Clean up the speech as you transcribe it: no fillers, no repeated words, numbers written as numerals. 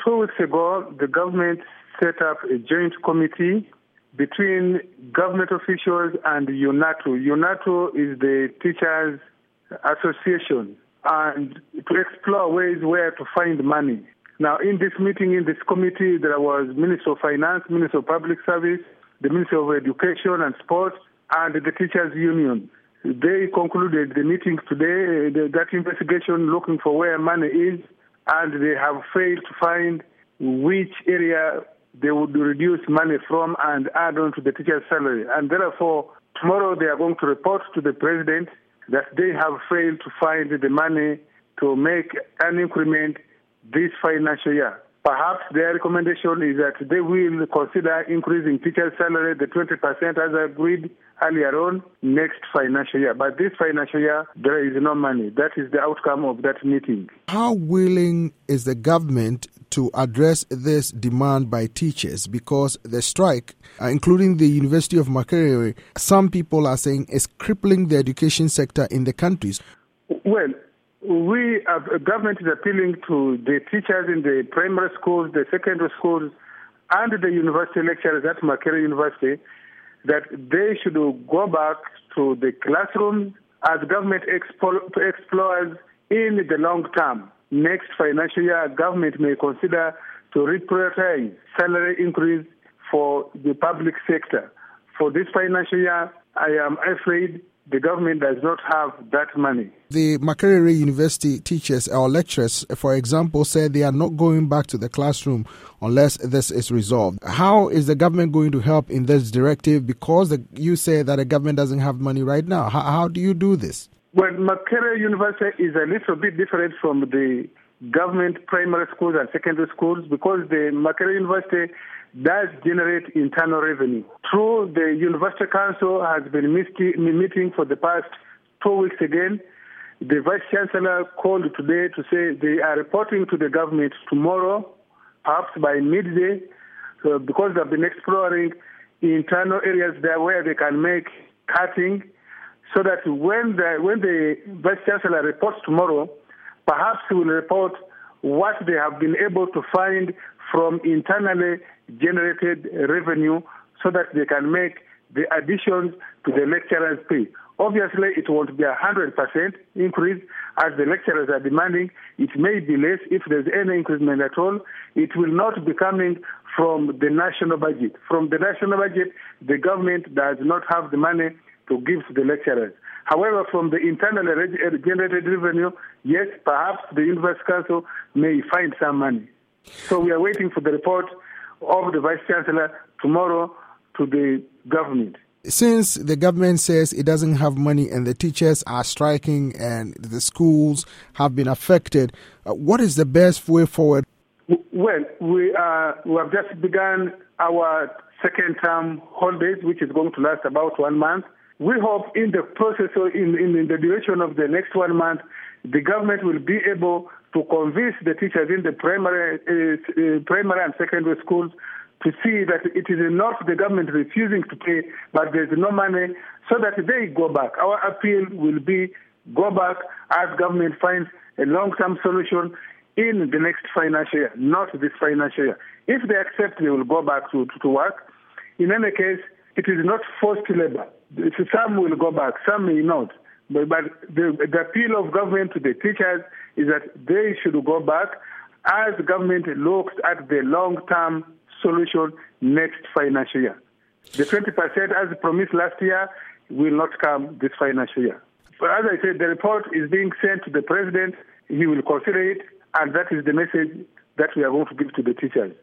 2 weeks ago, the government set up a joint committee between government officials and UNATO. UNATO is the Teachers Association, and to explore ways where to find money. Now, in this meeting, in this committee, there was Minister of Finance, Minister of Public Service, the Minister of Education and Sports, and the Teachers Union. They concluded the meeting today, that investigation looking for where money is, and they have failed to find which area they would reduce money from and add on to the teacher's salary. And therefore, tomorrow they are going to report to the president that they have failed to find the money to make an increment this financial year. Perhaps their recommendation is that they will consider increasing teacher's salary, the 20% as agreed earlier on, next financial year. But this financial year, there is no money. That is the outcome of that meeting. How willing is the government to address this demand by teachers? Because the strike, including the University of Makerere, some people are saying is crippling the education sector in the countries. Well, government is appealing to the teachers in the primary schools, the secondary schools, and the university lecturers at Makerere University that they should go back to the classroom as government explores in the long term. Next financial year, government may consider to reprioritize salary increase for the public sector. For this financial year, I am afraid the government does not have that money. The Makerere University teachers or lecturers, for example, said they are not going back to the classroom unless this is resolved. How is the government going to help in this directive? Because you say that the government doesn't have money right now. How do you do this? Well, Makerere University is a little bit different from the government primary schools and secondary schools because the Makerere University does generate internal revenue. Through the University Council has been meeting for the past 2 weeks again. The Vice Chancellor called today to say they are reporting to the government tomorrow, perhaps by midday, because they've been exploring internal areas there where they can make cutting, so that when the Vice Chancellor reports tomorrow, perhaps he will report what they have been able to find from internally generated revenue so that they can make the additions to the lecturers' pay. Obviously, it won't be 100% increase as the lecturers are demanding. It may be less if there's any increment at all. It will not be coming from the national budget. From the national budget, the government does not have the money to give to the lecturers. However, from the internally generated revenue, yes, perhaps the University Council may find some money. So we are waiting for the report of the Vice Chancellor tomorrow to the government. Since the government says it doesn't have money and the teachers are striking and the schools have been affected, what is the best way forward? Well, we have just begun our second term holidays, which is going to last about 1 month. We hope in the process, or in the duration of the next 1 month, the government will be able to convince the teachers in the primary and secondary schools to see that it is not the government refusing to pay, but there is no money, so that they go back. Our appeal will be go back as government finds a long-term solution in the next financial year, not this financial year. If they accept, they will go back to work. In any case, it is not forced labor. Some will go back, some may not. But the appeal of government to the teachers is that they should go back as the government looks at the long-term solution next financial year. The 20% as promised last year will not come this financial year. But as I said, the report is being sent to the president. He will consider it, and that is the message that we are going to give to the teachers.